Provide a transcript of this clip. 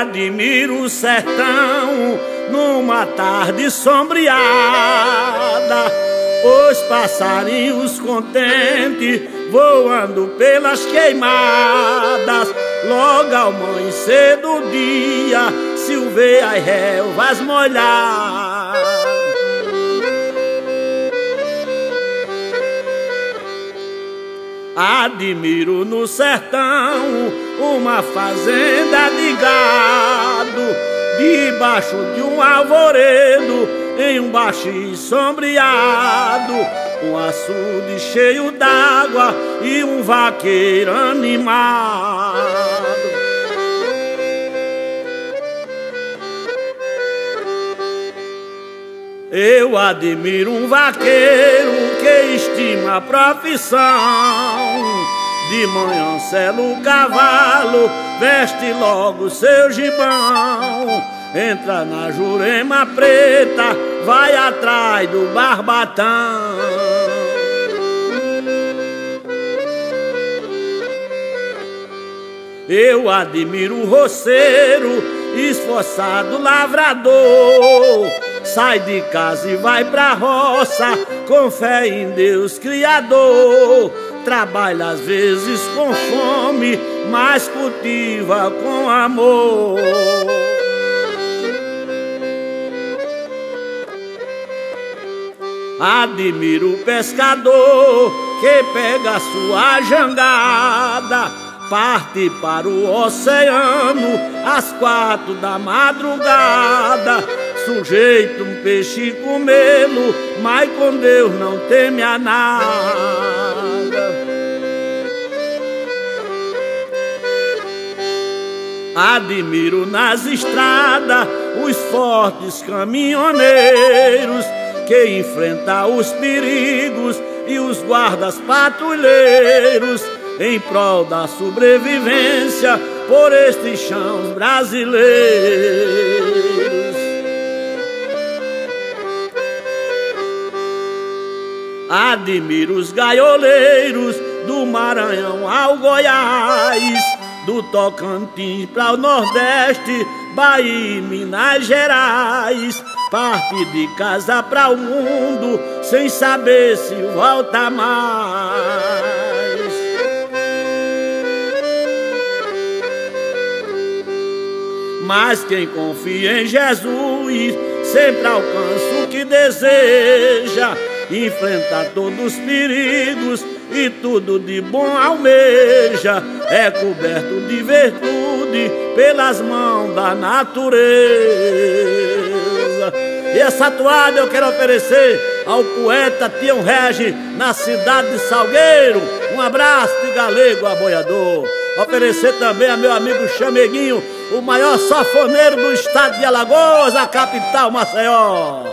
admiro o sertão numa tarde sombreada, os passarinhos contentes voando pelas queimadas. Logo ao amanhecer do dia se o vê as relvas molhar. Admiro no sertão uma fazenda de gado, debaixo de um arvoredo, em um baixio sombreado, um açude cheio d'água e um vaqueiro animado. Eu admiro um vaqueiro que estima a profissão. De manhã sela o cavalo, veste logo seu gibão, entra na Jurema preta, vai atrás do barbatão. Eu admiro o roceiro, esforçado lavrador, sai de casa e vai pra roça, com fé em Deus Criador. Trabalha às vezes com fome, mas cultiva com amor. Admiro o pescador que pega sua jangada, parte para o oceano às 4 da madrugada. Sujeito um peixe comê-lo, mas com Deus não teme a nada. Admiro nas estradas os fortes caminhoneiros que enfrentam os perigos e os guardas patrulheiros em prol da sobrevivência por estes chãos brasileiros. Admiro os gaioleiros do Maranhão ao Goiás, do Tocantins para o Nordeste, Bahia e Minas Gerais. Parte de casa para o mundo sem saber se volta mais. Mas quem confia em Jesus sempre alcança o que deseja, enfrenta todos os perigos e tudo de bom almeja. É coberto de virtude pelas mãos da natureza. E essa toada eu quero oferecer ao poeta Tião Regi, na cidade de Salgueiro. Um abraço de galego a boiador. Oferecer também a meu amigo Chameguinho, o maior safoneiro do estado de Alagoas, a capital Maceió.